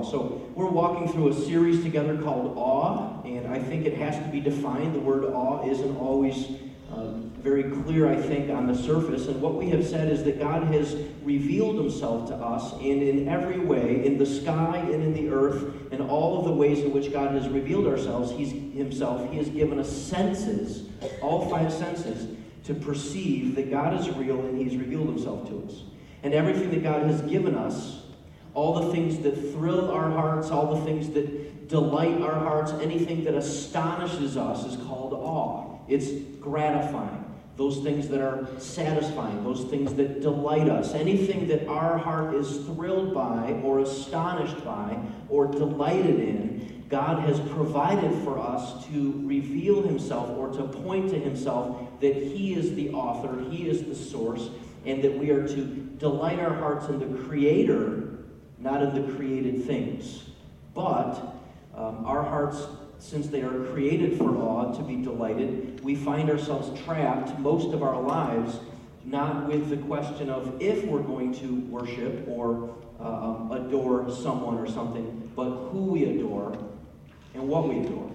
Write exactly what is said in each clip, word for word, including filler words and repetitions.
So we're walking through a series together called Awe, and I think it has to be defined. The word awe isn't always uh, very clear, I think, on the surface. And what we have said is that God has revealed himself to us, and in every way, in the sky and in the earth, and all of the ways in which God has revealed ourselves, he's, himself, he has given us senses, all five senses, to perceive that God is real and he's revealed himself to us. And everything that God has given us, all the things that thrill our hearts, all the things that delight our hearts, anything that astonishes us is called awe. It's gratifying. Those things that are satisfying, those things that delight us, anything that our heart is thrilled by or astonished by or delighted in, God has provided for us to reveal himself or to point to himself that he is the author, he is the source, and that we are to delight our hearts in the Creator, not in the created things. But um, our hearts, since they are created for awe, to be delighted, we find ourselves trapped most of our lives not with the question of if we're going to worship or uh, adore someone or something, but who we adore and what we adore.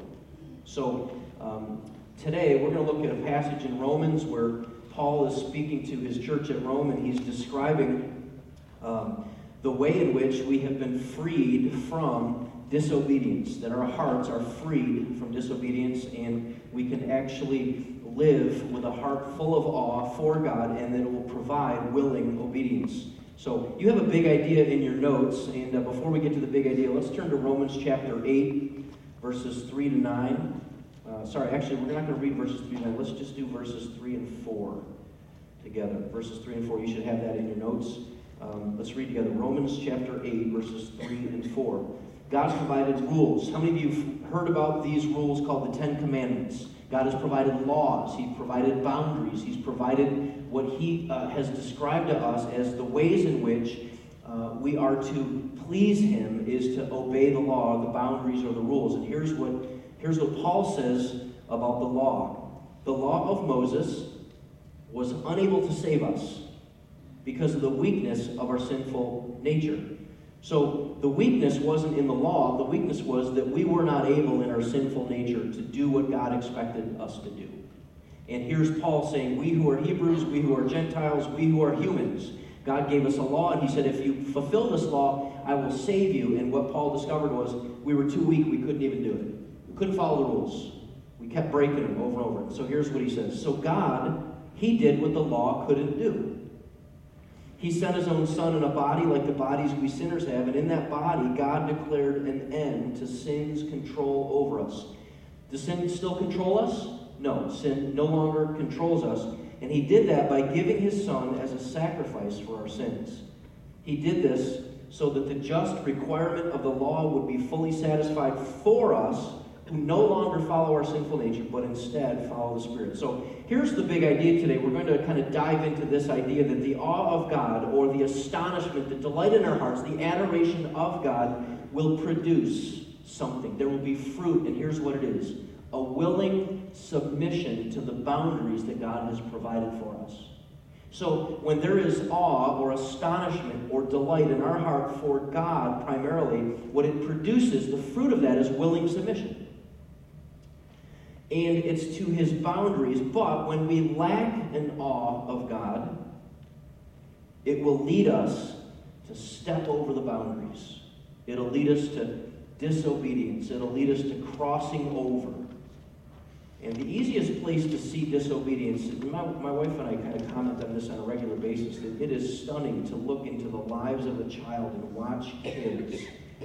So um, today we're going to look at a passage in Romans where Paul is speaking to his church at Rome, and he's describing um, the way in which we have been freed from disobedience, that our hearts are freed from disobedience, and we can actually live with a heart full of awe for God, and that it will provide willing obedience. So you have a big idea in your notes, and uh, before we get to the big idea, let's turn to Romans chapter eight, verses three to nine. Uh, sorry, actually, we're not going to read verses three to nine. Let's just do verses three and four together. Verses three and four, you should have that in your notes. Um, let's read together. Romans chapter eight, verses three and four. God provided rules. How many of you have heard about these rules called the Ten Commandments? God has provided laws. He's provided boundaries. He's provided what he uh, has described to us as the ways in which uh, we are to please him is to obey the law, the boundaries, or the rules. And here's what, here's what Paul says about the law. The law of Moses was unable to save us because of the weakness of our sinful nature. So the weakness wasn't in the law. The weakness was that we were not able in our sinful nature to do what God expected us to do. And here's Paul saying, we who are Hebrews, we who are Gentiles, we who are humans, God gave us a law, and he said, if you fulfill this law, I will save you. And what Paul discovered was we were too weak. We couldn't even do it. We couldn't follow the rules. We kept breaking them over and over. So here's what he says. So God, he did what the law couldn't do. He sent his own son in a body like the bodies we sinners have, and in that body, God declared an end to sin's control over us. Does sin still control us? No, sin no longer controls us, and he did that by giving his son as a sacrifice for our sins. He did this so that the just requirement of the law would be fully satisfied for us, who no longer follow our sinful nature, but instead follow the Spirit. So here's the big idea today. We're going to kind of dive into this idea that the awe of God, or the astonishment, the delight in our hearts, the adoration of God will produce something. There will be fruit, and here's what it is. A willing submission to the boundaries that God has provided for us. So when there is awe or astonishment or delight in our heart for God primarily, what it produces, the fruit of that is willing submission. And it's to his boundaries. But when we lack an awe of God, it will lead us to step over the boundaries. It'll lead us to disobedience. It'll lead us to crossing over. And the easiest place to see disobedience, my, my wife and I kind of comment on this on a regular basis, that it is stunning to look into the lives of a child and watch kids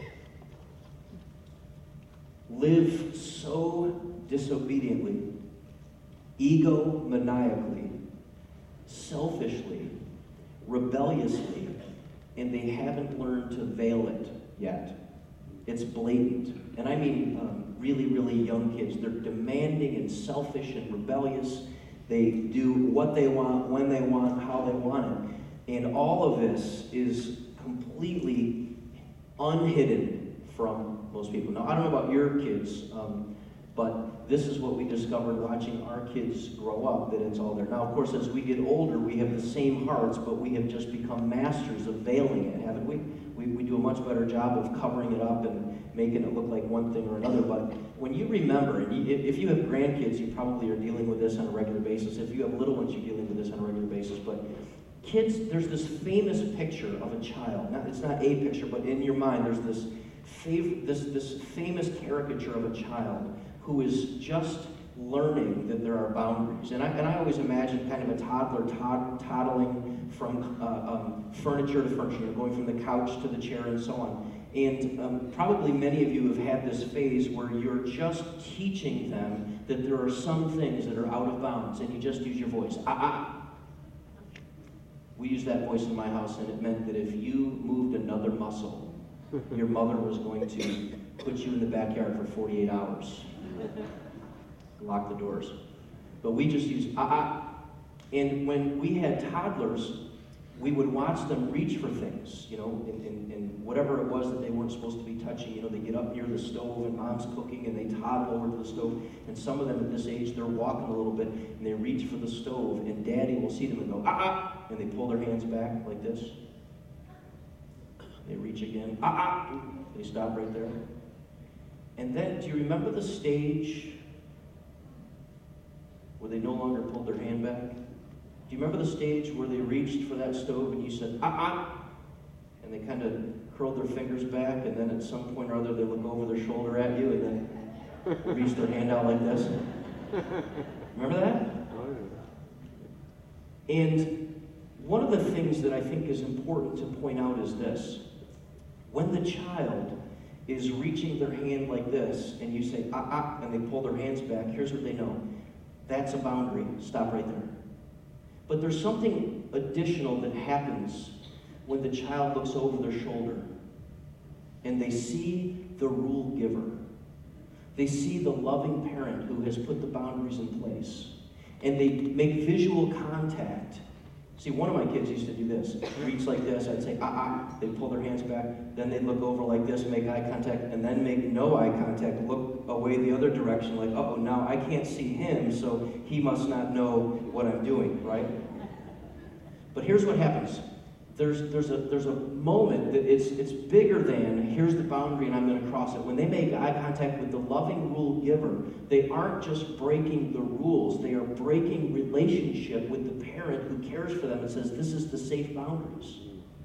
live so disobediently, egomaniacally, selfishly, rebelliously, and they haven't learned to veil it yet. It's blatant. And I mean um, really, really young kids. They're demanding and selfish and rebellious. They do what they want, when they want, how they want it. And all of this is completely unhidden from most people. Now, I don't know about your kids, um, but this is what we discovered watching our kids grow up, that it's all there. Now, of course, as we get older, we have the same hearts, but we have just become masters of veiling it, haven't we? We, we do a much better job of covering it up and making it look like one thing or another. But when you remember, and you, if you have grandkids, you probably are dealing with this on a regular basis. If you have little ones, you're dealing with this on a regular basis. But kids, there's this famous picture of a child. Now, it's not a picture, but in your mind, there's this, fav- this, this famous caricature of a child who is just learning that there are boundaries. And I, and I always imagine kind of a toddler tod- toddling from uh, um, furniture to furniture, you know, going from the couch to the chair and so on. And um, probably many of you have had this phase where you're just teaching them that there are some things that are out of bounds, and you just use your voice. Ah, ah. We used that voice in my house, and it meant that if you moved another muscle, your mother was going to put you in the backyard for forty-eight hours. Lock the doors. But we just used ah, ah. And when we had toddlers, we would watch them reach for things, you know, and, and, and whatever it was that they weren't supposed to be touching. You know, they get up near the stove and mom's cooking and they toddle over to the stove. And some of them at this age, they're walking a little bit and they reach for the stove and daddy will see them and go, ah, ah, and they pull their hands back like this. They reach again, ah, ah, they stop right there. And then, do you remember the stage where they no longer pulled their hand back? Do you remember the stage where they reached for that stove and you said, ah, ah, and they kind of curled their fingers back, and then at some point or other they look over their shoulder at you and then reach their hand out like this? Remember that? And one of the things that I think is important to point out is this. When the child is reaching their hand like this, and you say, ah, ah, and they pull their hands back, here's what they know. That's a boundary. Stop right there. But there's something additional that happens when the child looks over their shoulder and they see the rule giver. They see the loving parent who has put the boundaries in place. And they make visual contact. See, one of my kids used to do this. Reach like this, I'd say, ah, ah. They'd pull their hands back. Then they'd look over like this, make eye contact, and then make no eye contact, look away the other direction, like, uh-oh, now I can't see him, so he must not know what I'm doing, right? But here's what happens. There's, there's, a, there's a moment that it's, it's bigger than, here's the boundary and I'm going to cross it. When they make eye contact with the loving rule giver, they aren't just breaking the rules, they are breaking relationship with the parent who cares for them and says, this is the safe boundaries.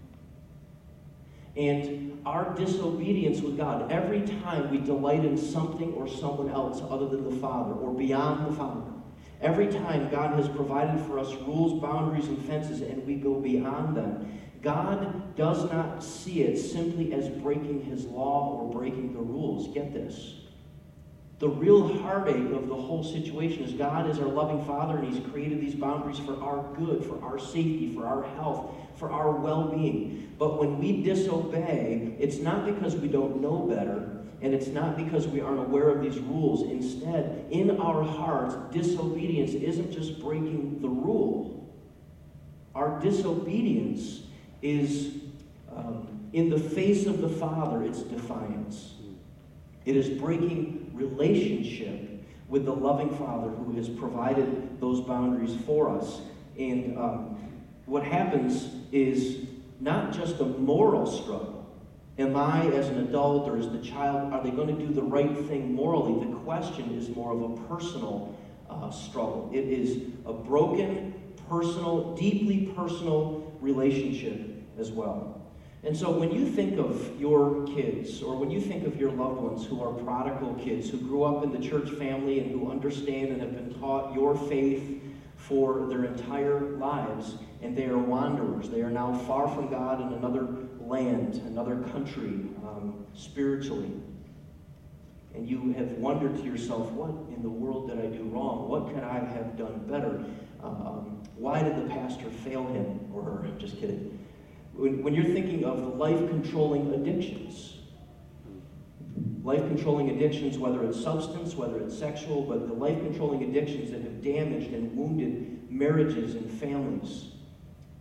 And our disobedience with God, every time we delight in something or someone else other than the Father or beyond the Father, every time God has provided for us rules, boundaries, and fences, and we go beyond them, God does not see it simply as breaking his law or breaking the rules. Get this. The real heartache of the whole situation is God is our loving Father, and he's created these boundaries for our good, for our safety, for our health, for our well-being. But when we disobey, it's not because we don't know better, and it's not because we aren't aware of these rules. Instead, in our hearts, disobedience isn't just breaking the rule. Our disobedience is, um, in the face of the Father, it's defiance. It is breaking relationship with the loving Father who has provided those boundaries for us. And um, what happens is not just a moral struggle. Am I, as an adult or as the child, are they going to do the right thing morally? The question is more of a personal uh, struggle. It is a broken, personal, deeply personal relationship as well. And so when you think of your kids, or when you think of your loved ones who are prodigal kids, who grew up in the church family and who understand and have been taught your faith for their entire lives, and they are wanderers, they are now far from God in another land, another country, um, spiritually. And you have wondered to yourself, what in the world did I do wrong? What could I have done better? Um, why did the pastor fail him or her? I'm just kidding. When, when you're thinking of the life-controlling addictions, life-controlling addictions, whether it's substance, whether it's sexual, but the life-controlling addictions that have damaged and wounded marriages and families.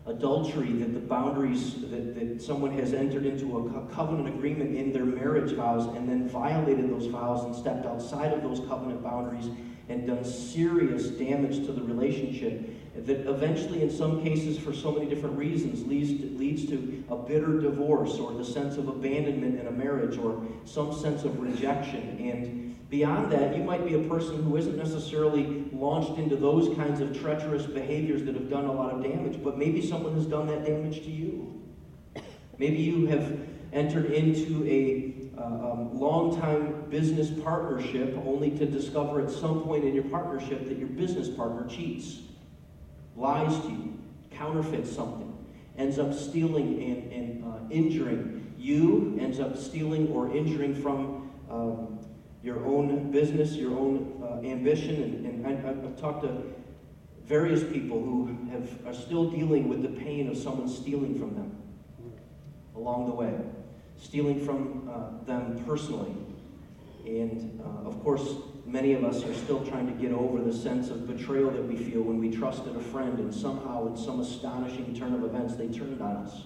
adultery, that the boundaries, that, that someone has entered into a co- covenant agreement in their marriage vows and then violated those vows and stepped outside of those covenant boundaries and done serious damage to the relationship, that eventually, in some cases, for so many different reasons, leads to, leads to a bitter divorce or the sense of abandonment in a marriage or some sense of rejection. And beyond that, you might be a person who isn't necessarily launched into those kinds of treacherous behaviors that have done a lot of damage, but maybe someone has done that damage to you. Maybe you have entered into a uh, um, long-time business partnership only to discover at some point in your partnership that your business partner cheats, lies to you, counterfeits something, ends up stealing and, and uh, injuring you, ends up stealing or injuring from um, your own business, your own uh, ambition. And, and I, I've talked to various people who have, are still dealing with the pain of someone stealing from them along the way, stealing from uh, them personally. And uh, of course, many of us are still trying to get over the sense of betrayal that we feel when we trusted a friend and somehow in some astonishing turn of events they turned on us.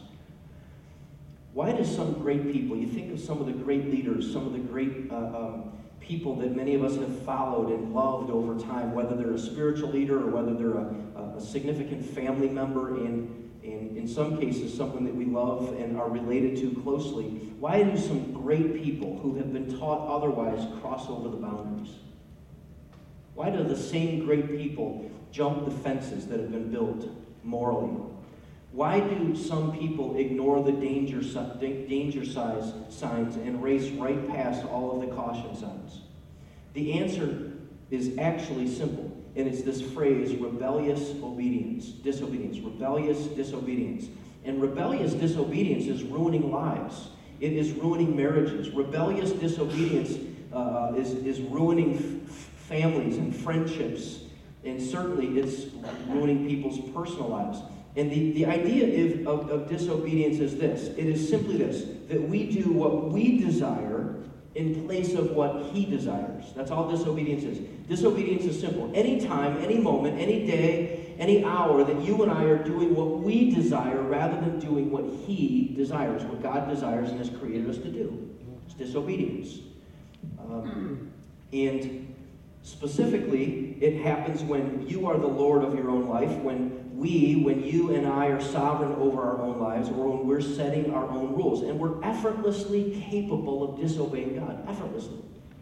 Why do some great people, you think of some of the great leaders, some of the great uh, um, people that many of us have followed and loved over time, whether they're a spiritual leader or whether they're a, a significant family member and, and in some cases someone that we love and are related to closely, why do some great people who have been taught otherwise cross over the boundaries? Why do the same great people jump the fences that have been built morally? Why do some people ignore the danger, danger size signs and race right past all of the caution signs? The answer is actually simple, and it's this phrase, rebellious obedience, disobedience, rebellious disobedience. And rebellious disobedience is ruining lives. It is ruining marriages. Rebellious disobedience uh, is, is ruining f- families and friendships, and certainly it's ruining people's personal lives. And the, the idea of, of, of disobedience is this. It is simply this, that we do what we desire in place of what he desires. That's all disobedience is. Disobedience is simple. Any time, any moment, any day, any hour that you and I are doing what we desire rather than doing what he desires, what God desires and has created us to do. It's disobedience. Um, and specifically, it happens when you are the Lord of your own life, when we, when you and I are sovereign over our own lives, or when we're setting our own rules, and we're effortlessly capable of disobeying God, effortlessly.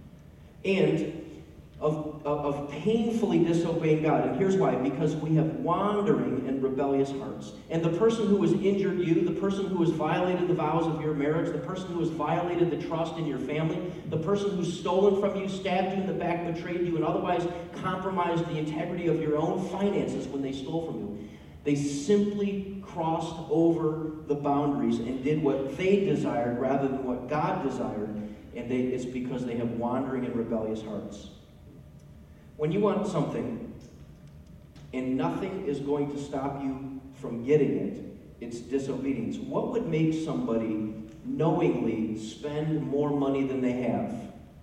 And of, of, of painfully disobeying God. And here's why. Because we have wandering and rebellious hearts. And the person who has injured you, the person who has violated the vows of your marriage, the person who has violated the trust in your family, the person who's stolen from you, stabbed you in the back, betrayed you, and otherwise compromised the integrity of your own finances when they stole from you, they simply crossed over the boundaries and did what they desired rather than what God desired. And they, it's because they have wandering and rebellious hearts. When you want something and nothing is going to stop you from getting it, it's disobedience. What would make somebody knowingly spend more money than they have?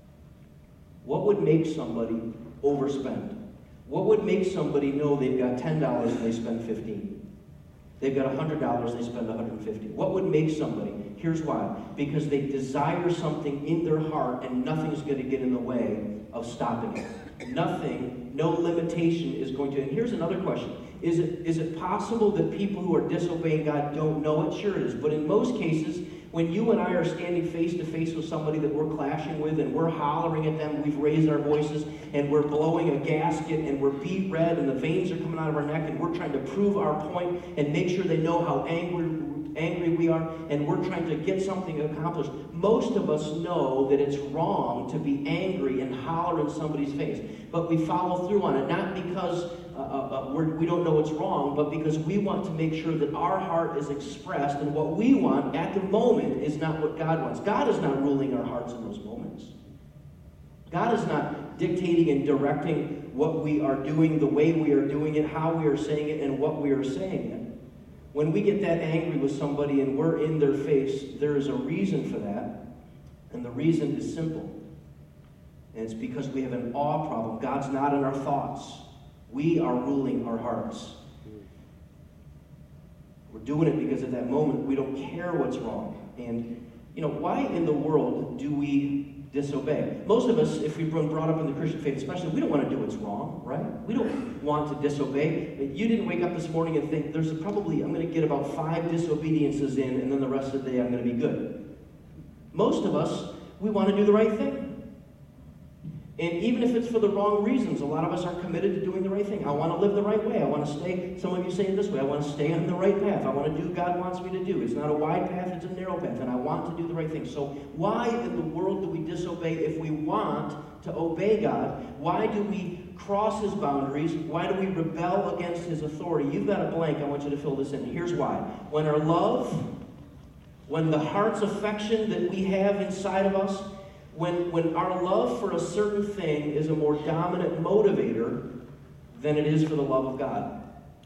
What would make somebody overspend? What would make somebody know they've got ten dollars and they spend fifteen dollars? They've got one hundred dollars, they spend one hundred fifty dollars. What would make somebody? Here's why. Because they desire something in their heart and nothing's going to get in the way of stopping it. Nothing, no limitation is going to. And here's another question. Is it, is it possible that people who are disobeying God don't know it? Sure it is. But in most cases, when you and I are standing face to face with somebody that we're clashing with and we're hollering at them, we've raised our voices and we're blowing a gasket and we're beat red and the veins are coming out of our neck and we're trying to prove our point and make sure they know how angry angry we are, and we're trying to get something accomplished. Most of us know that it's wrong to be angry and holler in somebody's face, but we follow through on it, not because uh, uh, we're, we don't know it's wrong, but because we want to make sure that our heart is expressed, and what we want at the moment is not what God wants. God is not ruling our hearts in those moments. God is not dictating and directing what we are doing, the way we are doing it, how we are saying it, and what we are saying it. When we get that angry with somebody and we're in their face, there is a reason for that, and the reason is simple. And it's because we have an awe problem. God's not in our thoughts. We are ruling our hearts. We're doing it because at that moment we don't care what's wrong. And, you know, why in the world do we disobey? Most of us, if we've been brought up in the Christian faith especially, we don't want to do what's wrong, right? We don't want to disobey. You didn't wake up this morning and think, there's probably, I'm going to get about five disobediences in, and then the rest of the day I'm going to be good. Most of us, we want to do the right thing. And even if it's for the wrong reasons, a lot of us are committed to doing the right thing. I want to live the right way. I want to stay, some of you say it this way, I want to stay on the right path. I want to do what God wants me to do. It's not a wide path, it's a narrow path, and I want to do the right thing. So why in the world do we disobey if we want to obey God? Why do we cross his boundaries? Why do we rebel against his authority? You've got a blank, I want you to fill this in. Here's why. When our love, when the heart's affection that we have inside of us, When, when our love for a certain thing is a more dominant motivator than it is for the love of God.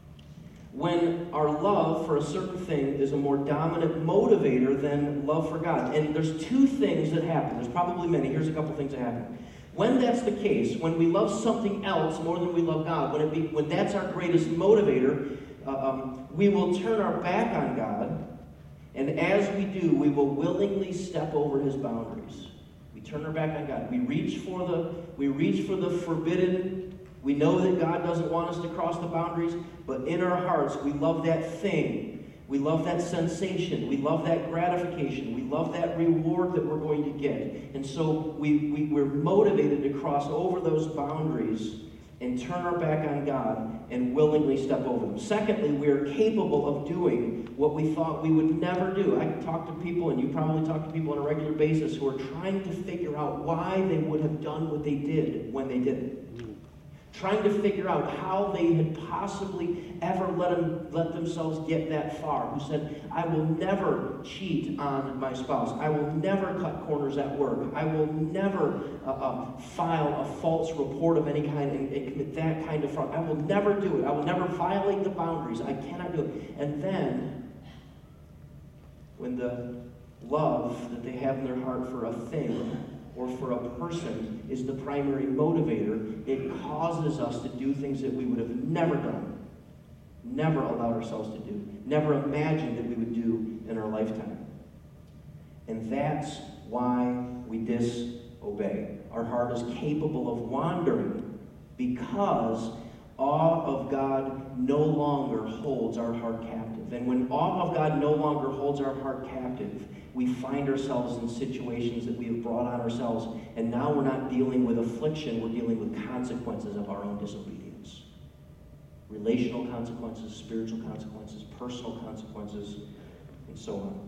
When our love for a certain thing is a more dominant motivator than love for God. And there's two things that happen. There's probably many. Here's a couple things that happen. When that's the case, when we love something else more than we love God, when, it be, when that's our greatest motivator, uh, um, we will turn our back on God. And as we do, we will willingly step over his boundaries. Turn our back on God. We reach for the we reach for the forbidden. We know that God doesn't want us to cross the boundaries, but in our hearts we love that thing. We love that sensation. We love that gratification. We love that reward that we're going to get. And so we, we, we're motivated to cross over those boundaries and turn our back on God and willingly step over them. Secondly, we are capable of doing what we thought we would never do. I talk to people, and you probably talk to people on a regular basis, who are trying to figure out why they would have done what they did when they did it. Trying to figure out how they had possibly ever let, them, let themselves get that far. Who said, I will never cheat on my spouse. I will never cut corners at work. I will never uh, uh, file a false report of any kind and, and commit that kind of fraud. I will never do it. I will never violate the boundaries. I cannot do it. And then, when the love that they have in their heart for a thing or for a person is the primary motivator, it causes us to do things that we would have never done, never allowed ourselves to do, never imagined that we would do in our lifetime. And that's why we disobey. Our heart is capable of wandering because awe of God no longer holds our heart captive. And when awe of God no longer holds our heart captive, we find ourselves in situations that we have brought on ourselves, and now we're not dealing with affliction, we're dealing with consequences of our own disobedience. Relational consequences, spiritual consequences, personal consequences, and so on.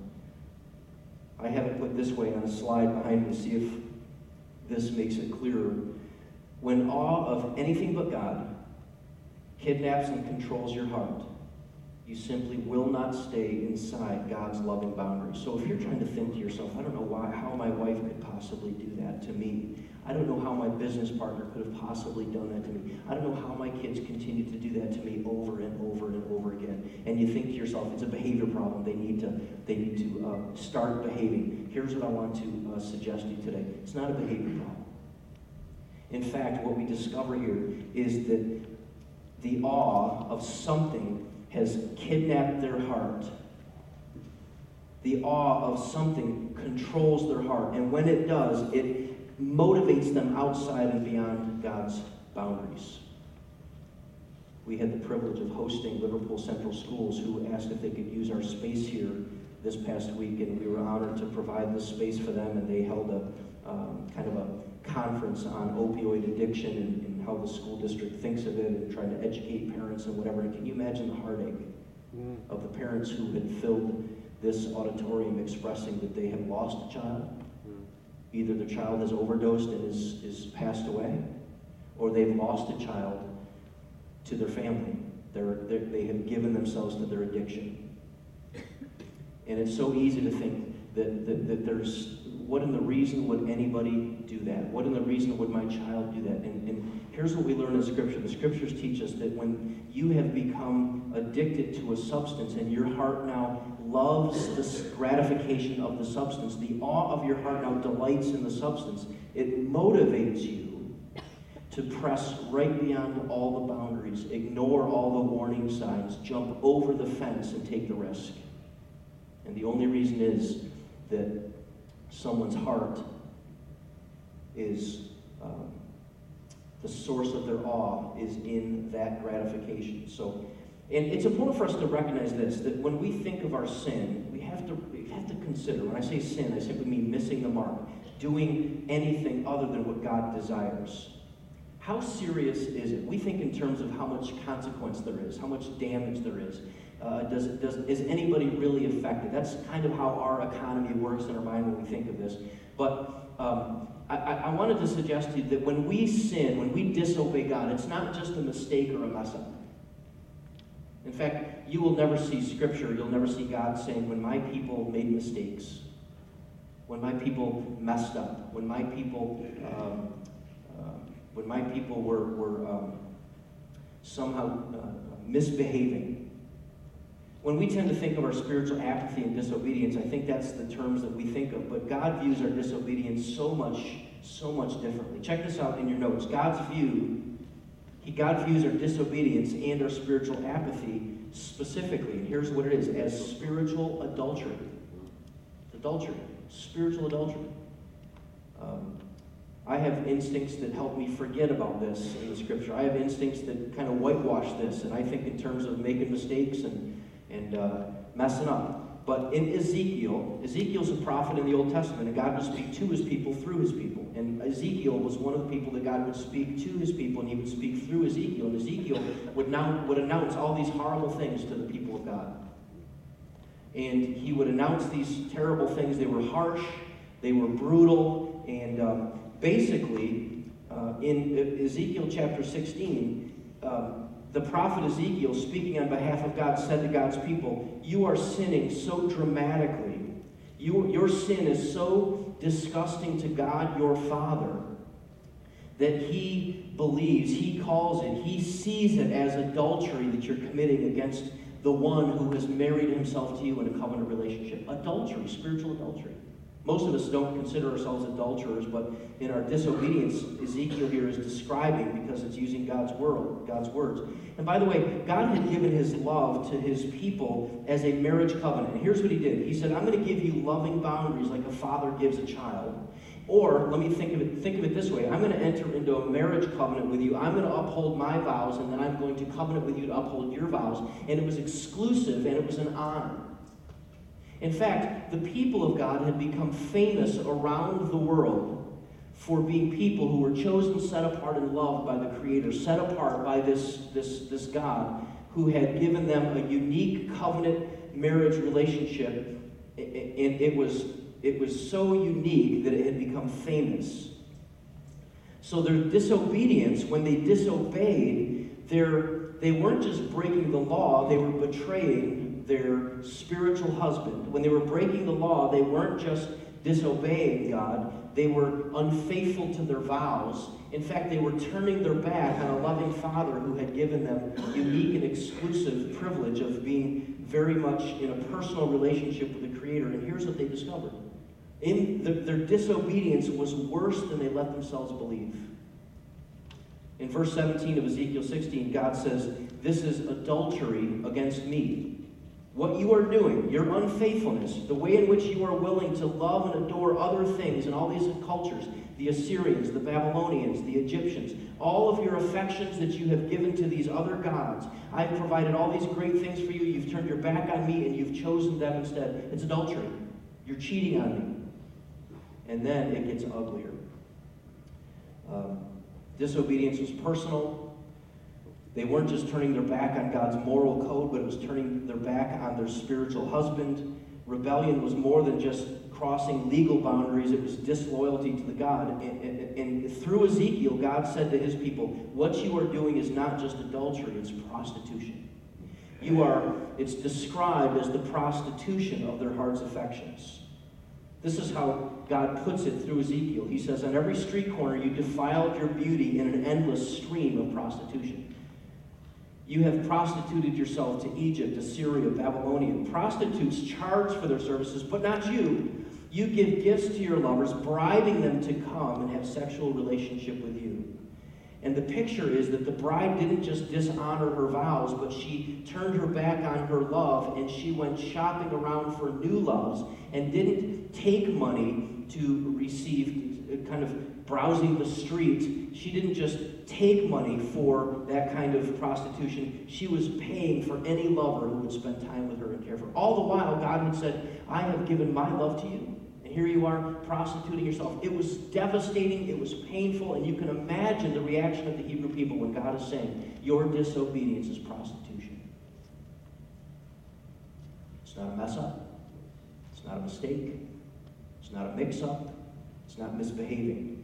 I have it put this way on a slide behind me, see if this makes it clearer. When awe of anything but God kidnaps and controls your heart, you simply will not stay inside God's loving boundaries. So if you're trying to think to yourself, I don't know why, how my wife could possibly do that to me. I don't know how my business partner could have possibly done that to me. I don't know how my kids continue to do that to me over and over and over again. And you think to yourself, it's a behavior problem. They need to, they need to uh, start behaving. Here's what I want to uh, suggest to you today. It's not a behavior problem. In fact, what we discover here is that the awe of something has kidnapped their heart. The awe of something controls their heart. And when it does, it motivates them outside and beyond God's boundaries. We had the privilege of hosting Liverpool Central Schools, who asked if they could use our space here this past week, and we were honored to provide this space for them, and they held a um, kind of a conference on opioid addiction and, and how the school district thinks of it, and trying to educate parents and whatever. And can you imagine the heartache mm. of the parents who had filled this auditorium expressing that they have lost a child? Mm. Either the child has overdosed and is, is passed away, or they've lost a child to their family. They're, they're, they have given themselves to their addiction. And it's so easy to think that, that, that there's, what in the reason would anybody do that? What in the reason would my child do that? And, and here's what we learn in Scripture. The Scriptures teach us that when you have become addicted to a substance and your heart now loves the gratification of the substance, the awe of your heart now delights in the substance, it motivates you to press right beyond all the boundaries, ignore all the warning signs, jump over the fence and take the risk. And the only reason is that someone's heart is, um, the source of their awe is in that gratification. So, and it's important for us to recognize this, that when we think of our sin, we have to, we have to consider, when I say sin, I simply mean missing the mark, doing anything other than what God desires. How serious is it? We think in terms of how much consequence there is, how much damage there is. Uh, does, does, is anybody really affected? That's kind of how our economy works in our mind when we think of this. But um, I, I wanted to suggest to you that when we sin, when we disobey God, it's not just a mistake or a mess up. In fact, you will never see Scripture, you'll never see God saying, when my people made mistakes, when my people messed up, when my people... Um, when my people were, were um, somehow uh, misbehaving. When we tend to think of our spiritual apathy and disobedience, I think that's the terms that we think of, but God views our disobedience so much, so much differently. Check this out in your notes. God's view, he, God views our disobedience and our spiritual apathy specifically, and here's what it is, as spiritual adultery. Adultery. Spiritual adultery. Um, I have instincts that help me forget about this in the Scripture. I have instincts that kind of whitewash this, and I think in terms of making mistakes and, and uh, messing up. But in Ezekiel, Ezekiel's a prophet in the Old Testament, and God would speak to his people through his people. And Ezekiel was one of the people that God would speak to his people, and he would speak through Ezekiel. And Ezekiel would, now, would announce all these horrible things to the people of God. And he would announce these terrible things. They were harsh, they were brutal, and... Um, Basically, uh, in Ezekiel chapter sixteen, um, the prophet Ezekiel, speaking on behalf of God, said to God's people, you are sinning so dramatically. You, your sin is so disgusting to God, your Father, that he believes, he calls it, he sees it as adultery that you're committing against the one who has married himself to you in a covenant relationship. Adultery, spiritual adultery. Most of us don't consider ourselves adulterers, but in our disobedience, Ezekiel here is describing because it's using God's word, God's words. And by the way, God had given his love to his people as a marriage covenant. And here's what he did. He said, I'm going to give you loving boundaries like a father gives a child. Or, let me think of it, think of it this way. I'm going to enter into a marriage covenant with you. I'm going to uphold my vows, and then I'm going to covenant with you to uphold your vows. And it was exclusive, and it was an honor. In fact, the people of God had become famous around the world for being people who were chosen, set apart, and loved by the Creator, set apart by this, this, this God who had given them a unique covenant marriage relationship. And it was, it was so unique that it had become famous. So their disobedience, when they disobeyed, they weren't just breaking the law, they were betraying their spiritual husband. When they were breaking the law, they weren't just disobeying God, they were unfaithful to their vows. In fact, they were turning their back on a loving Father who had given them unique and exclusive privilege of being very much in a personal relationship with the Creator. And here's what they discovered. In the, their disobedience was worse than they let themselves believe. In verse seventeen of Ezekiel sixteen, God says, this is adultery against me. What you are doing, your unfaithfulness, the way in which you are willing to love and adore other things in all these cultures, the Assyrians, the Babylonians, the Egyptians, all of your affections that you have given to these other gods. I've provided all these great things for you. You've turned your back on me and you've chosen them instead. It's adultery. You're cheating on me. And then it gets uglier. Um, disobedience was personal. They weren't just turning their back on God's moral code, but it was turning their back on their spiritual husband. Rebellion was more than just crossing legal boundaries. It was disloyalty to the God. And, and, and through Ezekiel, God said to his people, what you are doing is not just adultery, it's prostitution. You are, it's described as the prostitution of their heart's affections. This is how God puts it through Ezekiel. He says, on every street corner you defiled your beauty in an endless stream of prostitution. You have prostituted yourself to Egypt, Assyria, Babylonia. Prostitutes charge for their services, but not you. You give gifts to your lovers, bribing them to come and have sexual relationship with you. And the picture is that the bride didn't just dishonor her vows, but she turned her back on her love, and she went shopping around for new loves and didn't take money to receive, kind of browsing the street. She didn't just take money for that kind of prostitution. She was paying for any lover who would spend time with her and care for her. All the while, God had said, I have given my love to you. Here you are prostituting yourself. It was devastating, it was painful, and you can imagine the reaction of the Hebrew people when God is saying, your disobedience is prostitution. It's not a mess up. It's not a mistake. It's not a mix-up. It's not misbehaving.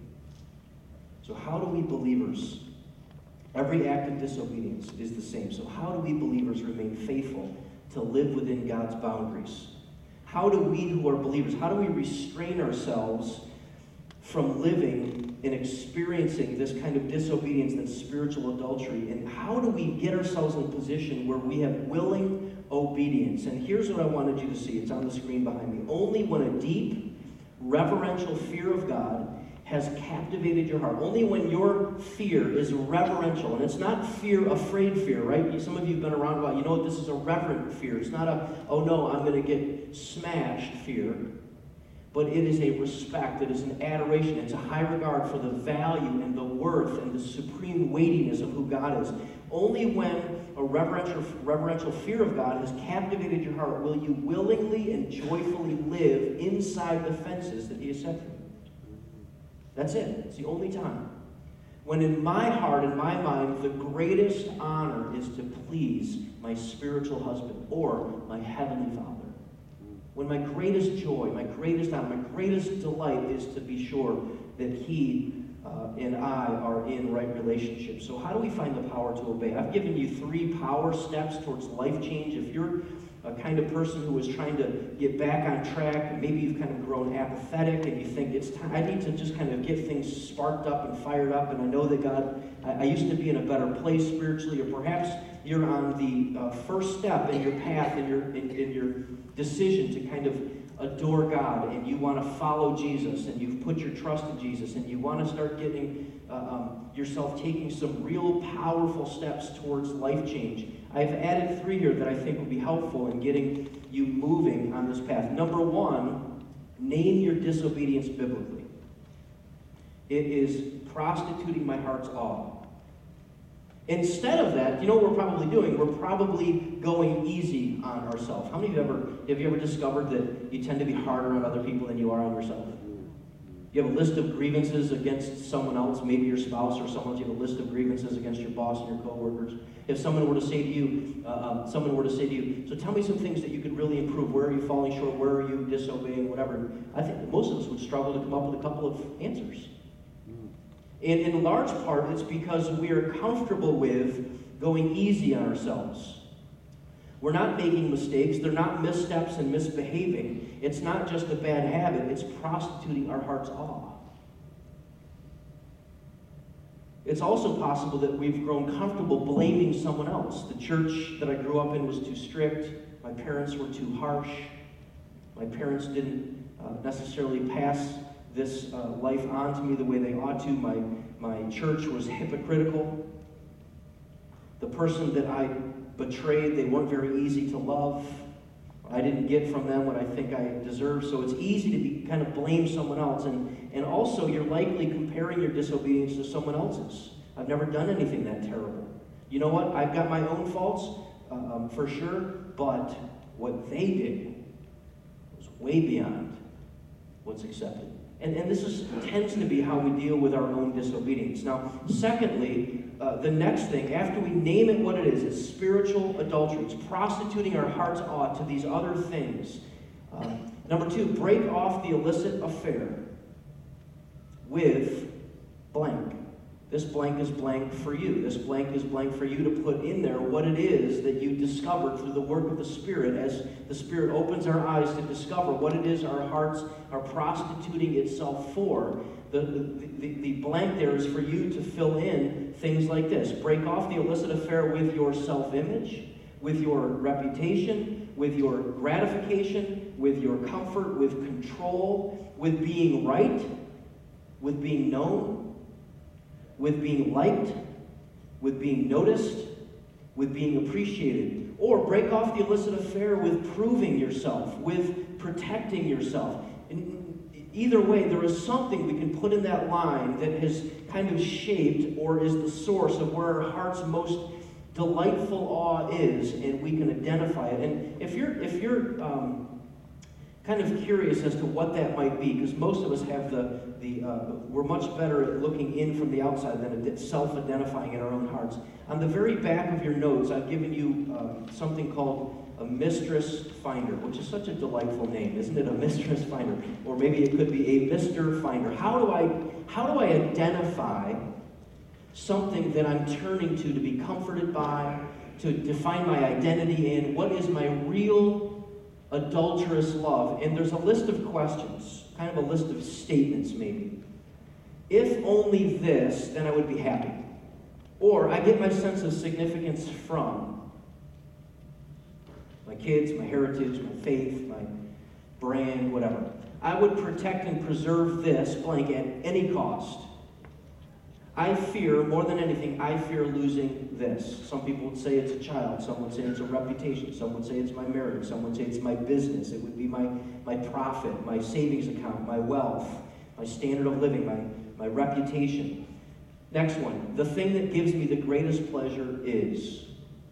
So how do we believers, every act of disobedience is the same. So how do we believers remain faithful to live within God's boundaries? How do we who are believers, how do we restrain ourselves from living and experiencing this kind of disobedience that's spiritual adultery? And how do we get ourselves in a position where we have willing obedience? And here's what I wanted you to see. It's on the screen behind me. Only when a deep, reverential fear of God has captivated your heart. Only when your fear is reverential, and it's not fear, afraid fear, right? Some of you have been around a while. You know what? This is a reverent fear. It's not a, oh no, I'm going to get smashed fear. But it is a respect. It is an adoration. It's a high regard for the value and the worth and the supreme weightiness of who God is. Only when a reverential, reverential fear of God has captivated your heart will you willingly and joyfully live inside the fences that He has set for you. That's it. It's the only time. When in my heart, in my mind, the greatest honor is to please my spiritual husband or my heavenly Father. When my greatest joy, my greatest honor, my greatest delight is to be sure that He uh, and I are in right relationship. So how do we find the power to obey? I've given you three power steps towards life change. If you're a kind of person who is trying to get back on track, maybe you've kind of grown apathetic and you think it's time, I need to just kind of get things sparked up and fired up, and I know that God, I, I used to be in a better place spiritually, or perhaps you're on the uh, first step in your path, in your, in, in your decision to kind of adore God, and you want to follow Jesus, and you've put your trust in Jesus, and you want to start getting uh, um, yourself taking some real powerful steps towards life change. I've added three here that I think will be helpful in getting you moving on this path. Number one, name your disobedience biblically. It is prostituting my heart's awe. Instead of that, you know what we're probably doing? We're probably going easy on ourselves. How many of you ever, have you ever discovered that you tend to be harder on other people than you are on yourself? You have a list of grievances against someone else, maybe your spouse or someone else. You have a list of grievances against your boss and your coworkers. If someone were to say to you, uh, um, someone were to say to you, so tell me some things that you could really improve. Where are you falling short? Where are you disobeying? Whatever. I think most of us would struggle to come up with a couple of answers. And in large part, it's because we are comfortable with going easy on ourselves. We're not making mistakes. They're not missteps and misbehaving. It's not just a bad habit. It's prostituting our heart's awe. It's also possible that we've grown comfortable blaming someone else. The church that I grew up in was too strict. My parents were too harsh. My parents didn't uh, necessarily pass this uh, life on to me the way they ought to. My, my church was hypocritical. The person that I betrayed, they weren't very easy to love. I didn't get from them what I think I deserve. So it's easy to be kind of blame someone else. And, and also, you're likely comparing your disobedience to someone else's. I've never done anything that terrible. You know what? I've got my own faults, uh, um, for sure, but what they did was way beyond what's accepted. And, and this is, tends to be how we deal with our own disobedience. Now, secondly, uh, the next thing, after we name it what it is, it's spiritual adultery. It's prostituting our heart's awe to these other things. Uh, number two, break off the illicit affair with blank. This blank is blank for you. This blank is blank for you to put in there what it is that you discovered through the work of the Spirit as the Spirit opens our eyes to discover what it is our hearts are prostituting itself for. The, the, the, the blank there is for you to fill in things like this. Break off the illicit affair with your self-image, with your reputation, with your gratification, with your comfort, with control, with being right, with being known, with being liked, with being noticed, with being appreciated. Or break off the illicit affair with proving yourself, with protecting yourself. In either way, there is something we can put in that line that has kind of shaped or is the source of where our heart's most delightful awe is, and we can identify it. And if you're, if you're um, kind of curious as to what that might be, because most of us have the, the uh, we're much better at looking in from the outside than at self-identifying in our own hearts. On the very back of your notes, I've given you uh, something called a mistress finder, which is such a delightful name, isn't it? A mistress finder, or maybe it could be a Mister Finder. How do I, how do I identify something that I'm turning to to be comforted by, to define my identity in? What is my real adulterous love? And there's a list of questions, kind of a list of statements maybe. If only this, then I would be happy. Or I get my sense of significance from my kids, my heritage, my faith, my brand, whatever. I would protect and preserve this blank at any cost. I fear, more than anything, I fear losing this. Some people would say it's a child. Some would say it's a reputation. Some would say it's my marriage. Some would say it's my business. It would be my, my profit, my savings account, my wealth, my standard of living, my, my reputation. Next one, the thing that gives me the greatest pleasure is.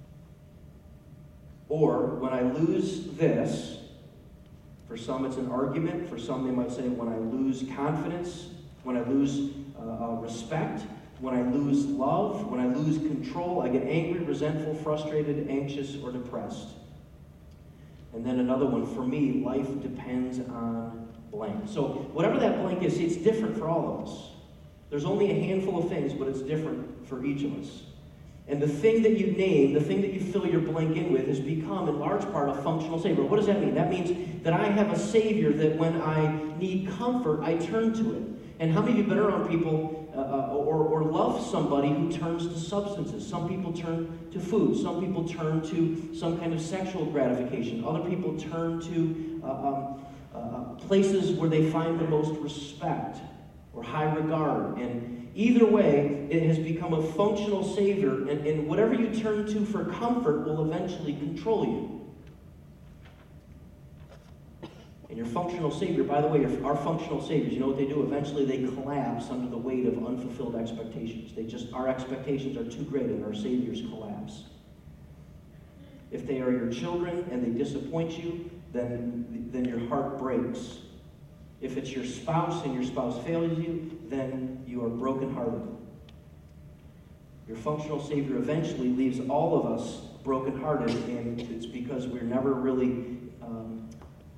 Or, when I lose this, for some it's an argument. For some they might say when I lose confidence, when I lose uh, uh, respect, when I lose love, when I lose control, I get angry, resentful, frustrated, anxious, or depressed. And then another one, for me, life depends on blank. So whatever that blank is, it's different for all of us. There's only a handful of things, but it's different for each of us. And the thing that you name, the thing that you fill your blank in with, has become, in large part, a functional Savior. What does that mean? That means that I have a Savior that when I need comfort, I turn to it. And how many of you have been around people uh, or, or love somebody who turns to substances? Some people turn to food. Some people turn to some kind of sexual gratification. Other people turn to uh, um, uh, places where they find the most respect or high regard. And either way, it has become a functional Savior, and, and whatever you turn to for comfort will eventually control you. And your functional Savior, by the way, our functional Saviors, you know what they do? Eventually they collapse under the weight of unfulfilled expectations. They just, our expectations are too great, and our Saviors collapse. If they are your children and they disappoint you, then, then your heart breaks. If it's your spouse and your spouse fails you, then you are brokenhearted. Your functional Savior eventually leaves all of us brokenhearted, and it's because we're never really, um,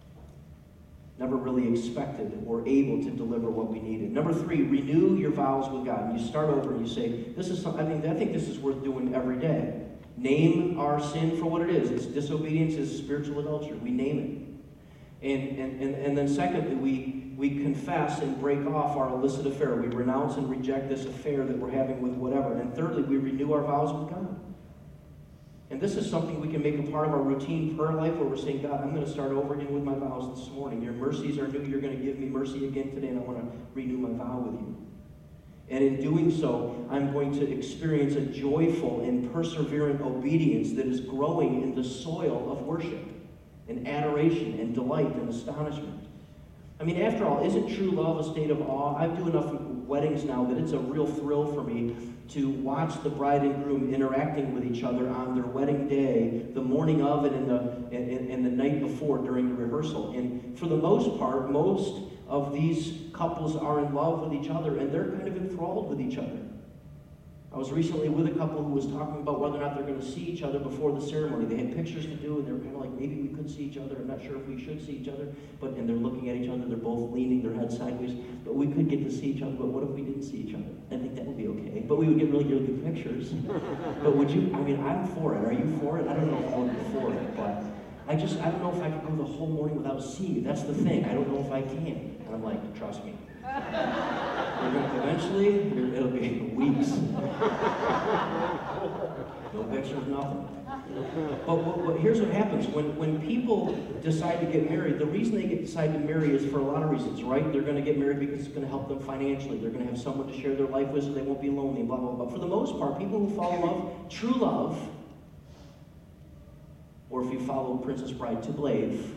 never really expected or able to deliver what we needed. Number three, renew your vows with God. And you start over and you say, "This is something. I think I think this is worth doing every day." Name our sin for what it is. It's disobedience, is spiritual adultery. We name it. And, and, and, and then secondly, we, we confess and break off our illicit affair. We renounce and reject this affair that we're having with whatever. And thirdly, we renew our vows with God. And this is something we can make a part of our routine prayer life, where we're saying, "God, I'm going to start over again with my vows this morning. Your mercies are new. You're going to give me mercy again today, and I want to renew my vow with you. And in doing so, I'm going to experience a joyful and persevering obedience that is growing in the soil of worship and adoration and delight and astonishment." I mean, after all, isn't true love a state of awe? I do enough weddings now that it's a real thrill for me to watch the bride and groom interacting with each other on their wedding day, the morning of and in the, and, and the night before during the rehearsal. And for the most part, most of these couples are in love with each other, and they're kind of enthralled with each other. I was recently with a couple who was talking about whether or not they're going to see each other before the ceremony. They had pictures to do, and they were kind of like, maybe we could see each other. I'm not sure if we should see each other. But and they're looking at each other. They're both leaning their heads sideways. But we could get to see each other. But what if we didn't see each other? I think that would be okay. But we would get really, really good pictures. But would you? I mean, I'm for it. Are you for it? I don't know if I would be for it. But I just, I don't know if I could go the whole morning without seeing you. That's the thing. I don't know if I can. And I'm like, trust me. You're gonna, eventually, you're, it'll be weeks. No pictures, nothing. But what, what, here's what happens. When, when people decide to get married, the reason they get, decide to marry is for a lot of reasons, right? They're going to get married because it's going to help them financially. They're going to have someone to share their life with so they won't be lonely, blah, blah, blah. For the most part, people who fall in love, true love, or if you follow Princess Bride, to Blave,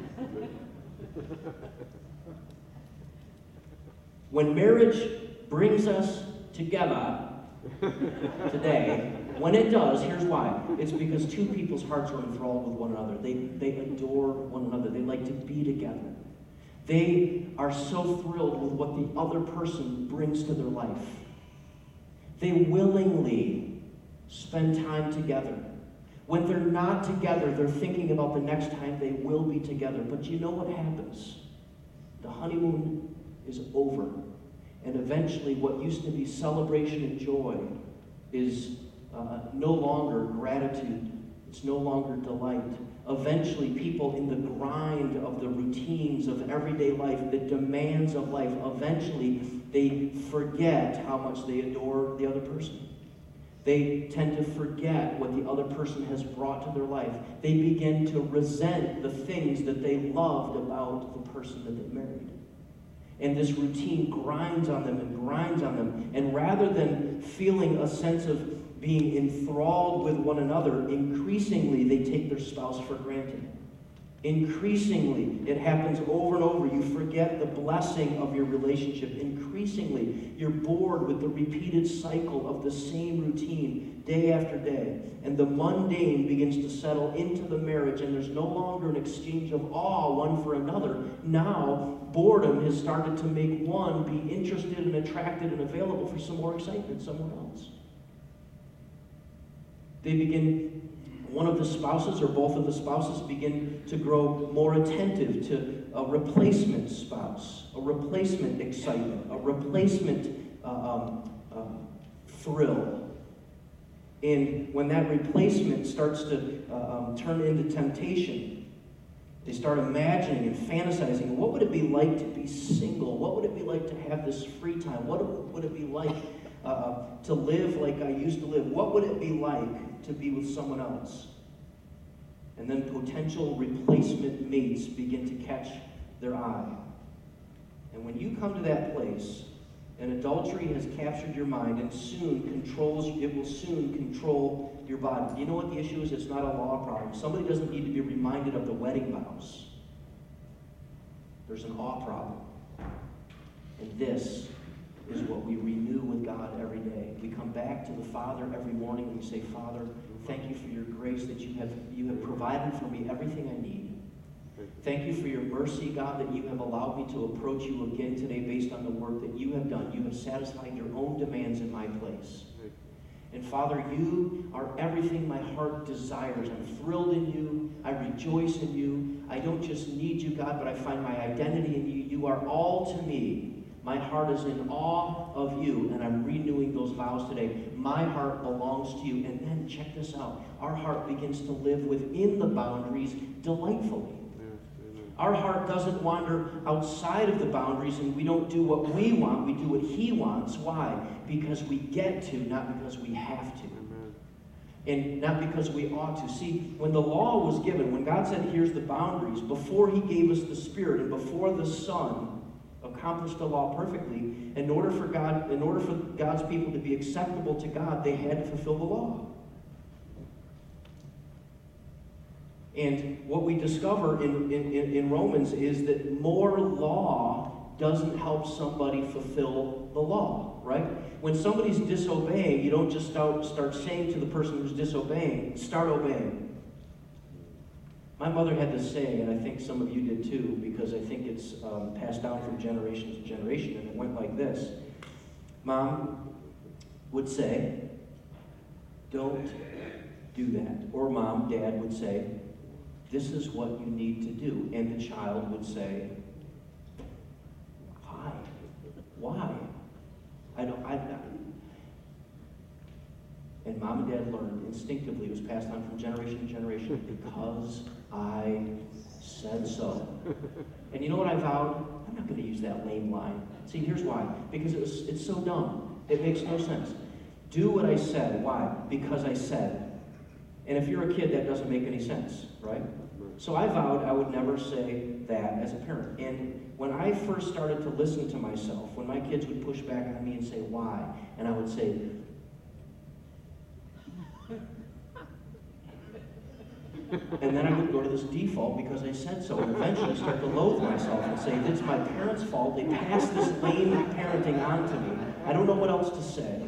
when marriage brings us together today, when it does, here's why. It's because two people's hearts are enthralled with one another. They, they adore one another. They like to be together. They are so thrilled with what the other person brings to their life. They willingly spend time together. When they're not together, they're thinking about the next time they will be together. But you know what happens? The honeymoon is over. And eventually what used to be celebration and joy is uh, no longer gratitude. It's no longer delight. Eventually people in the grind of the routines of everyday life, the demands of life, eventually they forget how much they adore the other person. They tend to forget what the other person has brought to their life. They begin to resent the things that they loved about the person that they married. And this routine grinds on them and grinds on them. And rather than feeling a sense of being enthralled with one another, increasingly they take their spouse for granted. Increasingly, it happens over and over. You forget the blessing of your relationship. Increasingly, you're bored with the repeated cycle of the same routine day after day. And the mundane begins to settle into the marriage, and there's no longer an exchange of awe one for another. Now, boredom has started to make one be interested and attracted and available for some more excitement somewhere else. They begin... One of the spouses or both of the spouses begin to grow more attentive to a replacement spouse, a replacement excitement, a replacement uh, um, uh, thrill. And when that replacement starts to uh, um, turn into temptation, they start imagining and fantasizing, what would it be like to be single? What would it be like to have this free time? What would it be like uh, to live like I used to live? What would it be like to be with someone else? And then potential replacement mates begin to catch their eye. And when you come to that place, and adultery has captured your mind and soon controls, it will soon control your body. You know what the issue is? It's not a law problem. Somebody doesn't need to be reminded of the wedding vows. There's an awe problem. And this is what we renew with God every day. We come back to the Father every morning and we say, Father, thank you for your grace that you have, you have provided for me everything I need. Thank you for your mercy, God, that you have allowed me to approach you again today based on the work that you have done. You have satisfied your own demands in my place. And Father, you are everything my heart desires. I'm thrilled in you. I rejoice in you. I don't just need you, God, but I find my identity in you. You are all to me. My heart is in awe of you, and I'm renewing those vows today. My heart belongs to you. And then, check this out. Our heart begins to live within the boundaries delightfully. Our heart doesn't wander outside of the boundaries, and we don't do what we want. We do what he wants. Why? Because we get to, not because we have to. And not because we ought to. See, when the law was given, when God said, here's the boundaries, before he gave us the Spirit and before the Son accomplished the law perfectly, in order for God, in order for God's people to be acceptable to God, they had to fulfill the law. And what we discover in, in, in Romans is that more law doesn't help somebody fulfill the law, right? When somebody's disobeying, you don't just start, start saying to the person who's disobeying, start obeying. My mother had this saying, and I think some of you did too, because I think it's um, passed down from generation to generation, and it went like this. Mom would say, don't do that. Or Mom, Dad would say, this is what you need to do. And the child would say, why? Why? I don't, I, I, and Mom and Dad learned instinctively, it was passed on from generation to generation, because I said so. And you know what I vowed? I'm not going to use that lame line. See, here's why. Because it was, it's so dumb. It makes no sense. Do what I said. Why? Because I said. And if you're a kid, that doesn't make any sense, right? So I vowed I would never say that as a parent. And when I first started to listen to myself, when my kids would push back on me and say, why? And I would say, and then I would go to this default because I said so, and eventually start to loathe myself and say, it's my parents' fault. They passed this lame parenting on to me. I don't know what else to say.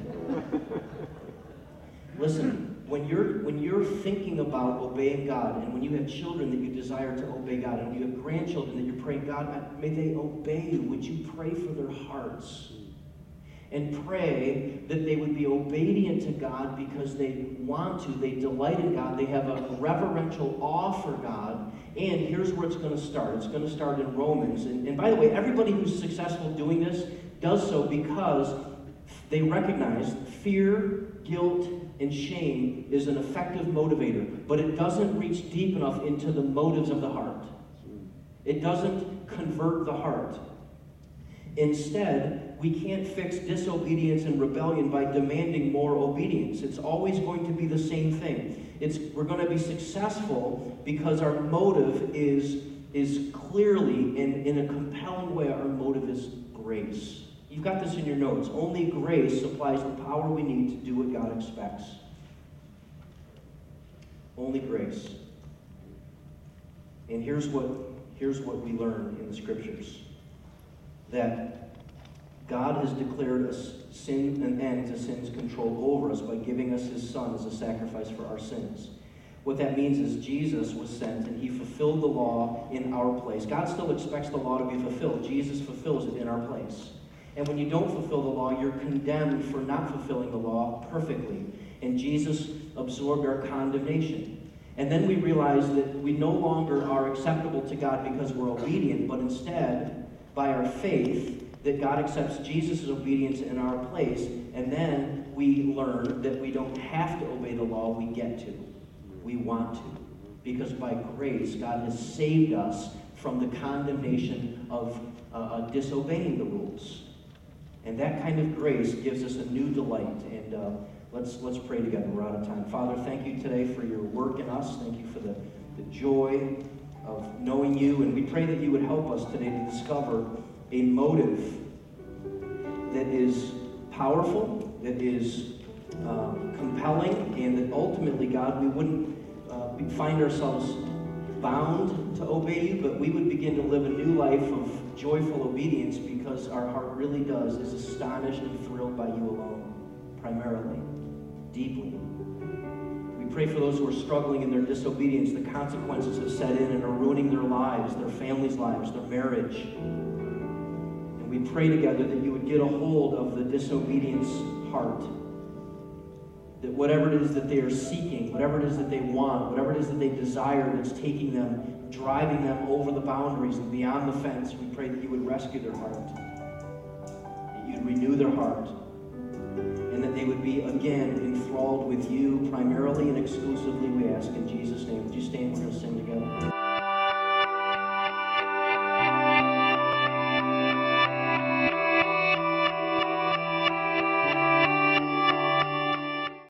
Listen, when you're, when you're thinking about obeying God, and when you have children that you desire to obey God, and you have grandchildren that you're praying, God, may they obey you. Would you pray for their hearts? And pray that they would be obedient to God because they want to, they delight in God, they have a reverential awe for God. And here's where it's going to start. It's going to start in Romans. And, and by the way, everybody who's successful doing this does so because they recognize fear, guilt, and shame is an effective motivator, but it doesn't reach deep enough into the motives of the heart. It doesn't convert the heart. Instead, we can't fix disobedience and rebellion by demanding more obedience. It's always going to be the same thing. It's, we're going to be successful because our motive is, is clearly, and in a compelling way, our motive is grace. You've got this in your notes. Only grace supplies the power we need to do what God expects. Only grace. And here's what, here's what we learn in the Scriptures. That God has declared a sin, an end to sin's control over us by giving us his Son as a sacrifice for our sins. What that means is Jesus was sent and he fulfilled the law in our place. God still expects the law to be fulfilled. Jesus fulfills it in our place. And when you don't fulfill the law, you're condemned for not fulfilling the law perfectly. And Jesus absorbed our condemnation. And then we realize that we no longer are acceptable to God because we're obedient, but instead, by our faith, that God accepts Jesus' obedience in our place, and then we learn that we don't have to obey the law, we get to. We want to. Because by grace, God has saved us from the condemnation of uh, uh, disobeying the rules. And that kind of grace gives us a new delight. And uh, let's, let's pray together. We're out of time. Father, thank you today for your work in us. Thank you for the, the joy of knowing you, and we pray that you would help us today to discover a motive that is powerful, that is uh, compelling, and that ultimately, God, we wouldn't uh, find ourselves bound to obey you, but we would begin to live a new life of joyful obedience because our heart really does is astonished and thrilled by you alone, primarily, deeply. We pray for those who are struggling in their disobedience. The consequences have set in and are ruining their lives, their families' lives, their marriage. And we pray together that you would get a hold of the disobedience heart. That whatever it is that they are seeking, whatever it is that they want, whatever it is that they desire that's taking them, driving them over the boundaries and beyond the fence, we pray that you would rescue their heart. That you'd renew their heart. And that they would be, again, enthralled with you primarily and exclusively, we ask in Jesus' name. Would you stand with